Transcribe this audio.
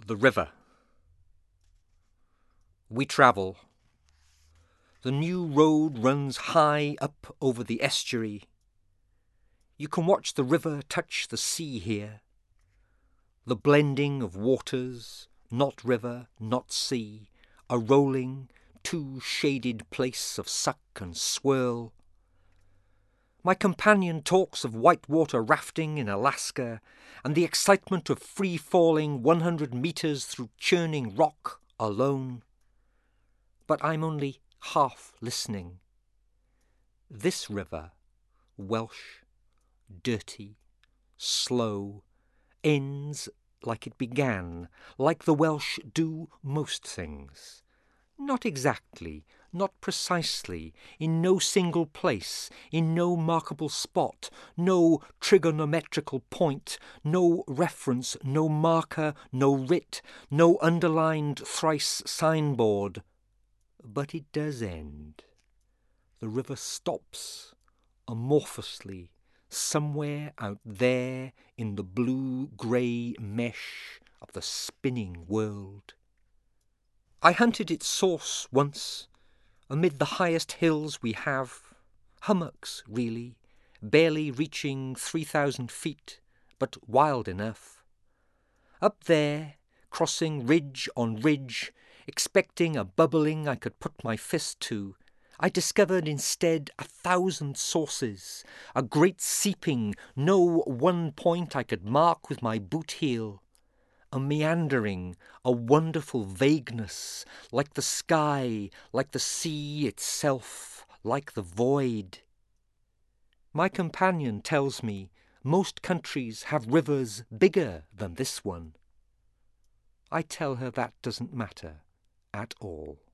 The river. We travel. The new road runs high up over the estuary. You can watch the river touch the sea here. The blending of waters, not river, not sea, a rolling, two-shaded place of suck and swirl. My companion talks of whitewater rafting in Alaska and the excitement of free-falling 100 meters through churning rock alone. But I'm only half listening. This river, Welsh, dirty, slow, ends like it began, like the Welsh do most things. Not exactly, not precisely, in no single place, in no markable spot, no trigonometrical point, no reference, no marker, no writ, no underlined thrice signboard. But it does end. The river stops, amorphously, somewhere out there in the blue-grey mesh of the spinning world. I hunted its source once, amid the highest hills we have, hummocks, really, barely reaching 3,000 feet, but wild enough. Up there, crossing ridge on ridge, expecting a bubbling I could put my fist to, I discovered instead 1,000 sources, a great seeping, no one point I could mark with my boot heel. A meandering, a wonderful vagueness, like the sky, like the sea itself, like the void. My companion tells me most countries have rivers bigger than this one. I tell her that doesn't matter at all.